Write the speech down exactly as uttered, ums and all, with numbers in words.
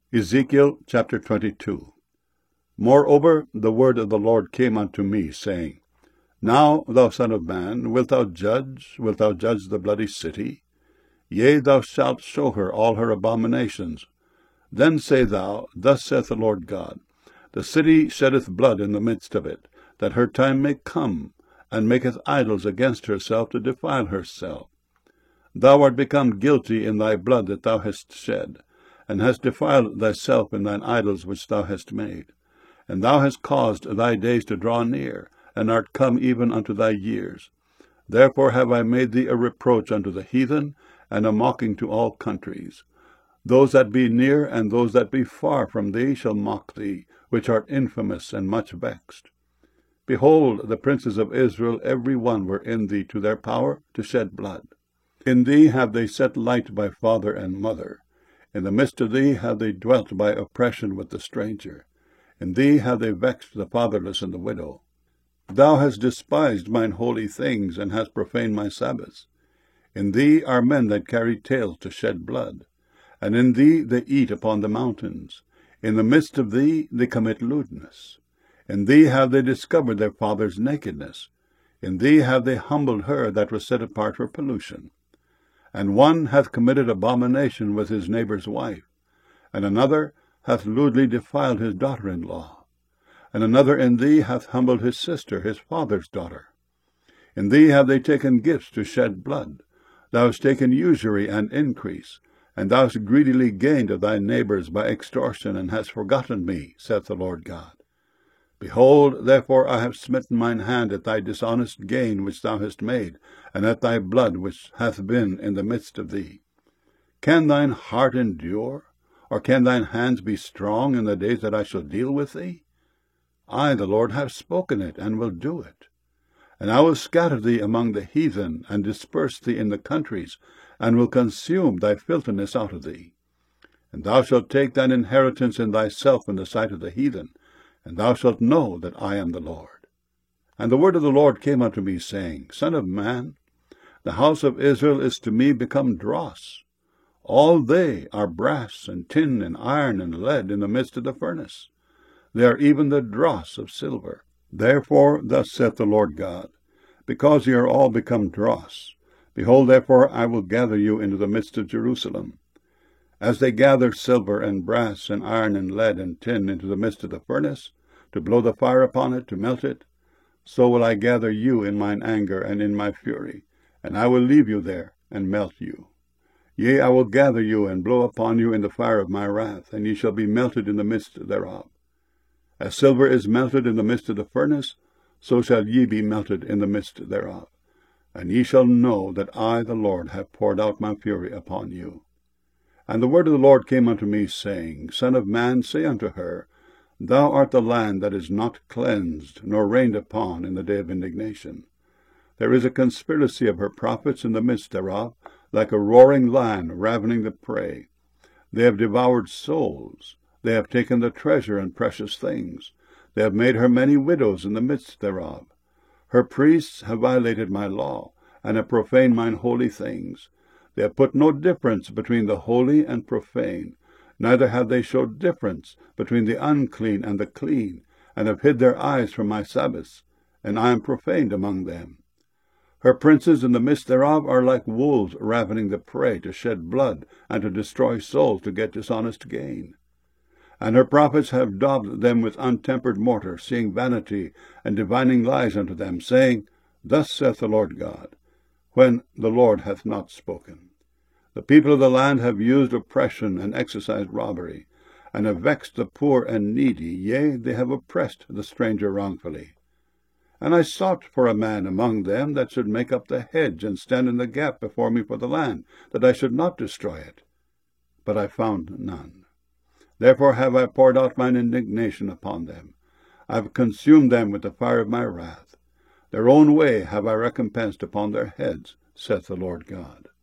Ezekiel chapter twenty-two. Moreover, the word of the Lord came unto me, saying, Now, thou son of man, wilt thou judge, wilt thou judge the bloody city? Yea, thou shalt show her all her abominations. Then say thou, Thus saith the Lord God, The city sheddeth blood in the midst of it, that her time may come, and maketh idols against herself to defile herself. Thou art become guilty in thy blood that thou hast shed, and hast defiled thyself in thine idols which thou hast made. And thou hast caused thy days to draw near, and art come even unto thy years. Therefore have I made thee a reproach unto the heathen, and a mocking to all countries. Those that be near and those that be far from thee shall mock thee, which art infamous and much vexed. Behold, the princes of Israel every one were in thee to their power to shed blood. In thee have they set light by father and mother. In the midst of thee have they dwelt by oppression with the stranger. In thee have they vexed the fatherless and the widow. Thou hast despised mine holy things, and hast profaned my Sabbaths. In thee are men that carry tales to shed blood, and in thee they eat upon the mountains. In the midst of thee they commit lewdness. In thee have they discovered their father's nakedness. In thee have they humbled her that was set apart for pollution. And one hath committed abomination with his neighbour's wife, and another hath lewdly defiled his daughter-in-law, and another in thee hath humbled his sister, his father's daughter. In thee have they taken gifts to shed blood. Thou hast taken usury and increase, and thou hast greedily gained of thy neighbours by extortion, and hast forgotten me, saith the Lord God. Behold, therefore I have smitten mine hand at thy dishonest gain which thou hast made, and at thy blood which hath been in the midst of thee. Can thine heart endure? Or can thine hands be strong in the days that I shall deal with thee? I, the Lord, have spoken it, and will do it. And I will scatter thee among the heathen, and disperse thee in the countries, and will consume thy filthiness out of thee. And thou shalt take thine inheritance in thyself in the sight of the heathen, and thou shalt know that I am the Lord. And the word of the Lord came unto me, saying, Son of man, the house of Israel is to me become dross. All they are brass and tin and iron and lead in the midst of the furnace. They are even the dross of silver. Therefore thus saith the Lord God, Because ye are all become dross, behold, therefore I will gather you into the midst of Jerusalem. As they gather silver and brass and iron and lead and tin into the midst of the furnace, to blow the fire upon it, to melt it, so will I gather you in mine anger and in my fury, and I will leave you there and melt you. Yea, I will gather you and blow upon you in the fire of my wrath, and ye shall be melted in the midst thereof. As silver is melted in the midst of the furnace, so shall ye be melted in the midst thereof. And ye shall know that I, the Lord, have poured out my fury upon you. And the word of the Lord came unto me, saying, Son of man, say unto her, Thou art the land that is not cleansed, nor rained upon in the day of indignation. There is a conspiracy of her prophets in the midst thereof, like a roaring lion ravening the prey. They have devoured souls. They have taken the treasure and precious things. They have made her many widows in the midst thereof. Her priests have violated my law, and have profaned mine holy things. They have put no difference between the holy and profane, neither have they showed difference between the unclean and the clean, and have hid their eyes from my Sabbaths, and I am profaned among them. Her princes in the midst thereof are like wolves ravening the prey, to shed blood, and to destroy souls, to get dishonest gain. And her prophets have daubed them with untempered mortar, seeing vanity, and divining lies unto them, saying, Thus saith the Lord God, when the Lord hath not spoken. The people of the land have used oppression and exercised robbery, and have vexed the poor and needy, yea, they have oppressed the stranger wrongfully. And I sought for a man among them that should make up the hedge, and stand in the gap before me for the land, that I should not destroy it. But I found none. Therefore have I poured out mine indignation upon them. I have consumed them with the fire of my wrath. Their own way have I recompensed upon their heads, saith the Lord God.